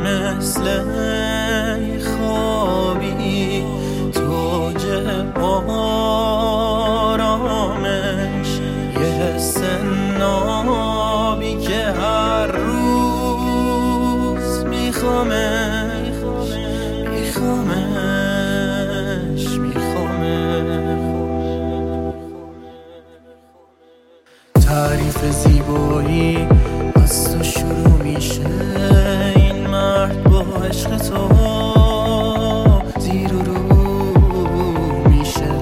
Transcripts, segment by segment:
مثل خوابی توج آرامش، یه حس نابی که هر روز میخوامش. تعریف زیبایی از تو شروع میشه، این مرد با عشق تو زیر و رو میشه.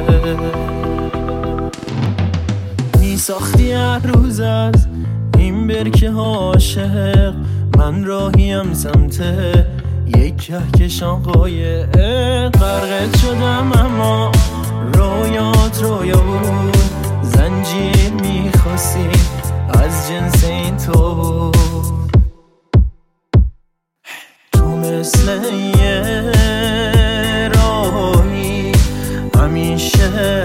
میساختی هر روز از این برکه عاشق، من راهیم سمت یک کهکشان قایق. غرقت شدم اما رویات رویا بود، زنجیر میخواستی از جنس این تو بود. تو مثل یه راهی همیشه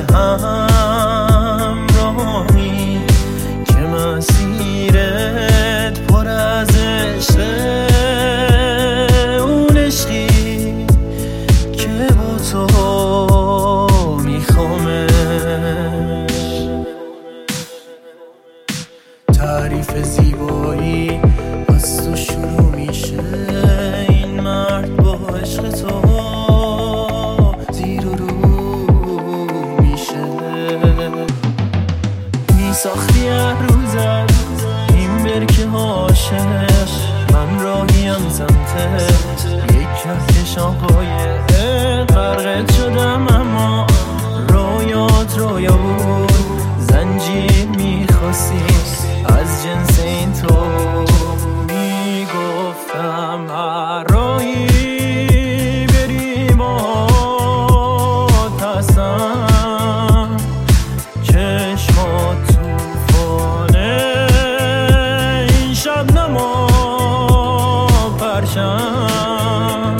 همراهی، که مسیرت پر از عشقه، اون عشقی که با تو میخوامه. تعریف زیبایی از تو شروع میشه، این مرد با عشق تو زیر و رو میشه. میساختی هر روز از این برکه عاشق، من راهیم سمت یک کهکشان قایق. غرقت شدم اما رویات رویا بود، زنجیر میخواستی از جنس این تو. میگفتم هر راهی بریم و هستم، چشمات توفانه این شبنم و پرشم.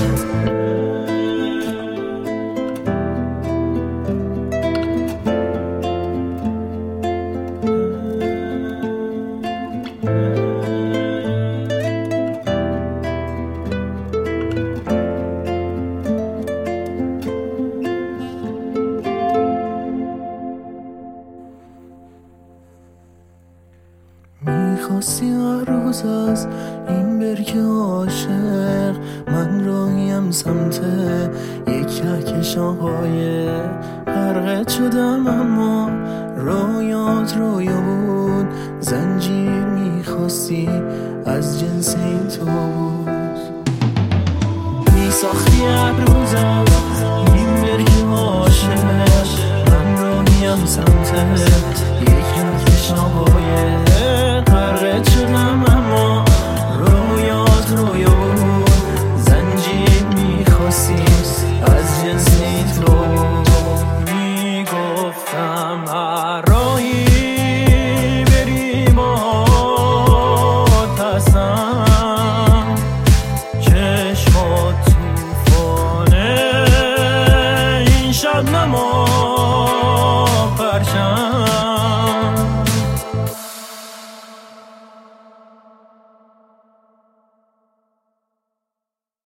میخواستی هر روز از این برکه عاشق، من راهیم سمت یک کهکشان قایق. غرقت شدم اما رویات رویا بود، زنجیر میخواستی از جنس این تو بود. میساختی هر روز